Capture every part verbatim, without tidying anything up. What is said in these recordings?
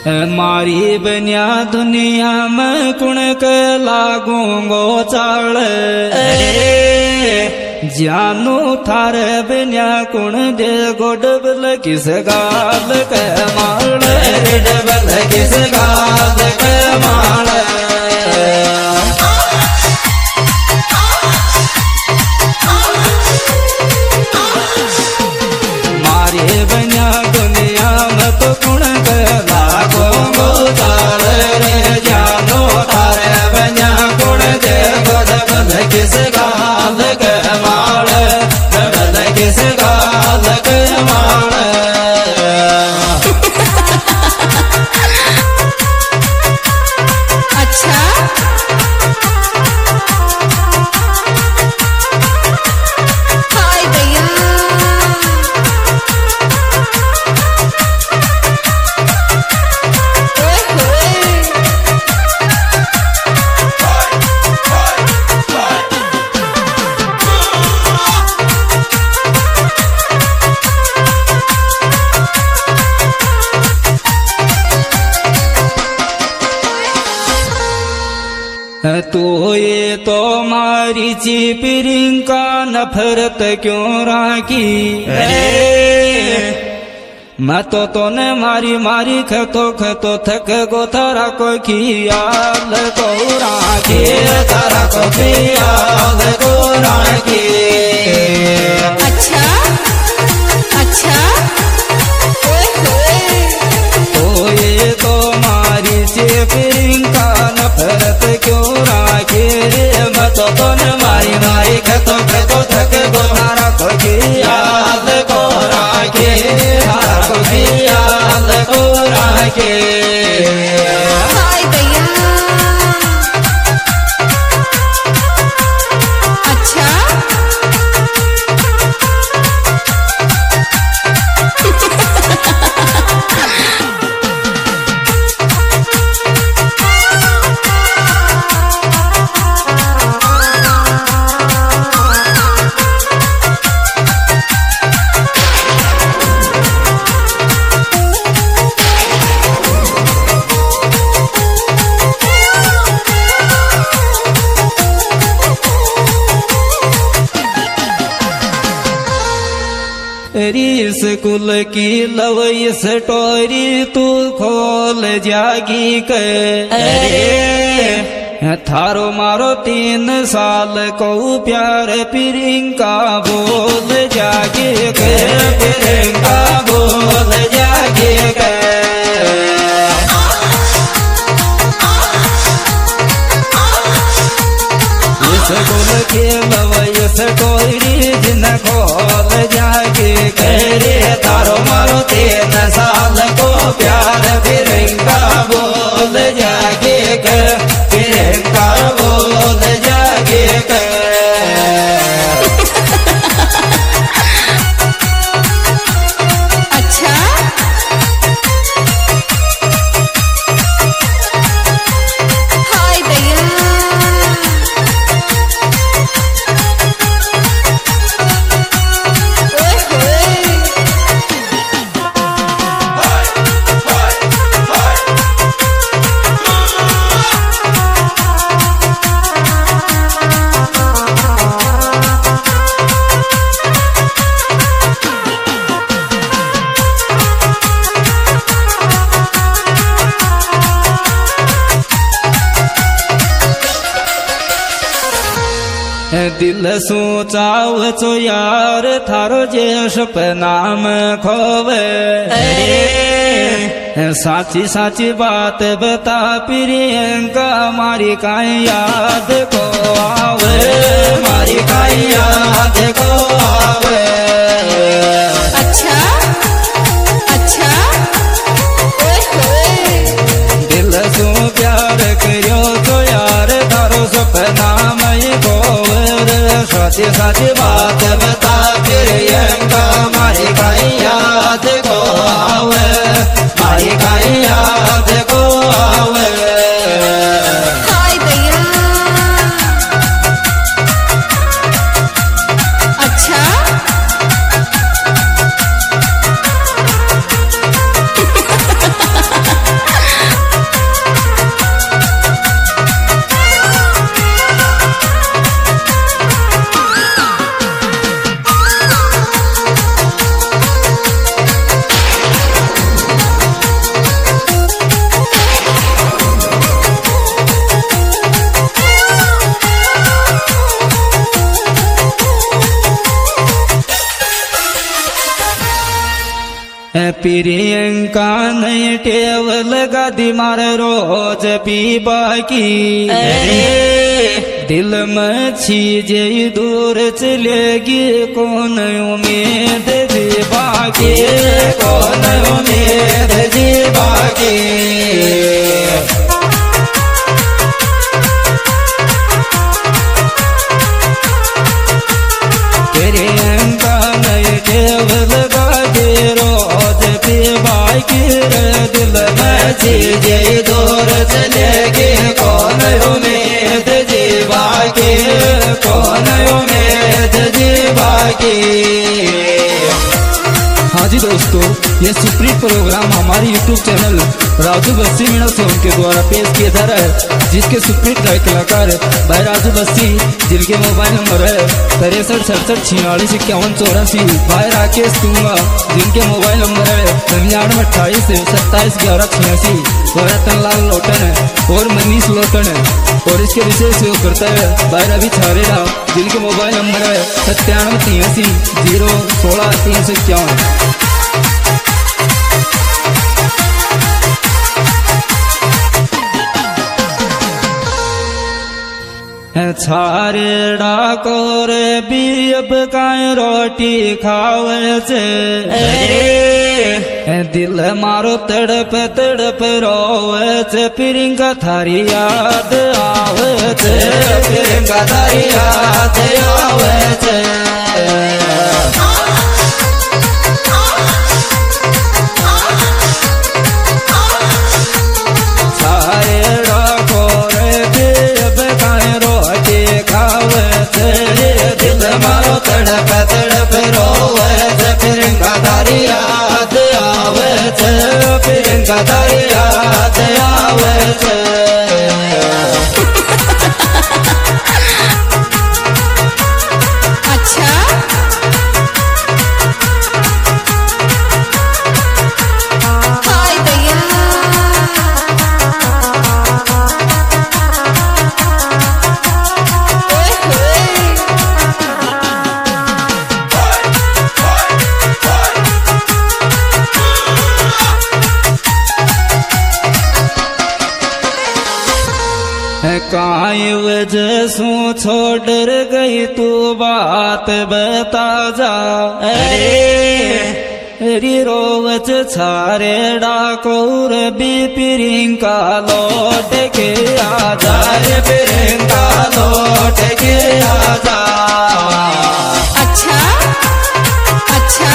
मारी बन्या दुनिया में कुण के लागूंगो चाल जानू थारे बन्या कुण दे गोडबल किस गाल के माल डबल किस गाल के माल मारी बन्या दुनिया में तो कुण के लागूंगो चाल रे जानू थारे बन्या कुण दे गोडबल किस गाल के माल डबल किस गाल के माल अच्छा हाय भैया ओए होए तो ये तो मारी चिपरिंग का नफरत क्यों राखी मैं तो तोने मारी मारी खतो खतो थक गो तारा को खियाल को राखी तारा को खियाल को राखी अच्छा अच्छा ओए होए तो ये तो मारी चिपरिंग का नफरत क्यों राखी मैं तो तोने मारी मारी खतो खतो थक गो तारा को खियाल को राखी तारा को खियाल को राखी हाय भैया अच्छा री स्कूल की लव इस टोरी तू खोल जागी के थारो मारो तीन साल को प्यार प्रियंका बोल जागे के प्रियंका बोल जागे के स्कूल के लव इस टोरी जिन खोल जागे करे तारो मारो तीन साल को प्यार प्रियंका बोल जागे के प्रियंका बोल जागे के अच्छा हाय भैया ओए होए दिल सोचाव चो यार थारो जे सपना में खोवे साची साची बात बता प्रियंका मारी काई याद को आवे मारी काई याद को आवे अच्छा अच्छा ओए होए दिल सो प्यार करो तो यार थारो सपना में खोवे साची साची बात बता प्रियंका मारी काई याद को आवे मारी काई याद को आवे हाय भैया अच्छा प्रियंका नहीं टेव लगा दी मार रोज पीबा की दिल में छीजे दूर चलेगी कौन उम्मीद जीवा की कौन उम्मीद जीवा की प्रियंका नहीं टेव लगा दे रोज पीबा की दिल में छीजे दूर चलेगी कौन उम्मीद जीवा की कौन उम्मीद जीवा की। हाँ जी दोस्तों, ये सुप्रीम प्रोग्राम हमारे यूट्यूब चैनल राजू बस्सी मीणा सोन के द्वारा पेश किया जा रहा है, जिसके सुप्रीम गायक कलाकार भाई राजू बस्सी, जिनके मोबाइल नंबर है तिरसठ सड़सठ छियालीस इक्यावन चौरासी। भाई राकेश कुंगा, जिनके मोबाइल नंबर है निन्यानवे अट्ठाईस सत्ताईस ग्यारह छियासी। रतन लाल लोटन है और मनीष लोटन है। और इसके विशेष सहयोग करता है भाई रवि छारेला, जिनके मोबाइल नंबर है सत्तानवे तिरासी जीरो सोलह तीन सौ इक्यावन। छारे डाकोर भी अब काए रोटी खावे से दिल मारो तड़प तड़प रोवे से प्रियंका थारी याद आवे से प्रियंका थारी याद आवे से। तड़प तड़प रोवे से प्रियंका थारी याद आवे से प्रियंका थारी याद आवे से। अच्छा हाय भैया काई वजह सू छोड़ गई तू बात बता जा री रोवच छारे डाकोर भी प्रियंका लौट के आजा रे प्रियंका लौट के आजा। अच्छा अच्छा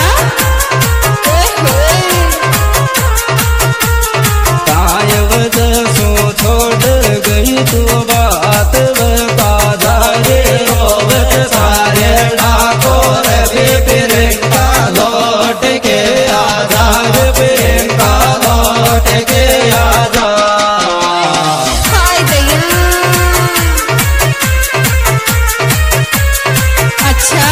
काई वजह सू छोड़ गई तू बात बता जा रे रोवच छारे डाकोर भी प्रियंका लौट के आजा रे प्रियंका लौट के आजा। हाय भैया अच्छा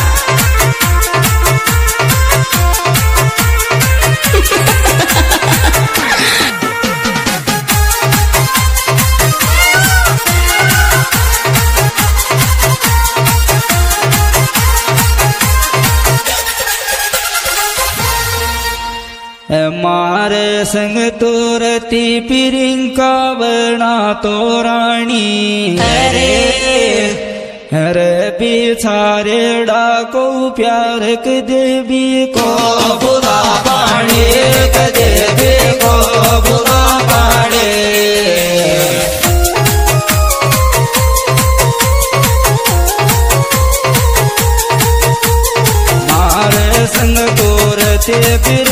मारे संग तोरती प्रियंका बना तो रानी हरे बिछारे डाको प्यार के देवी को बुरा पानी के देवी को बुरा पानी। मारे संग तोरती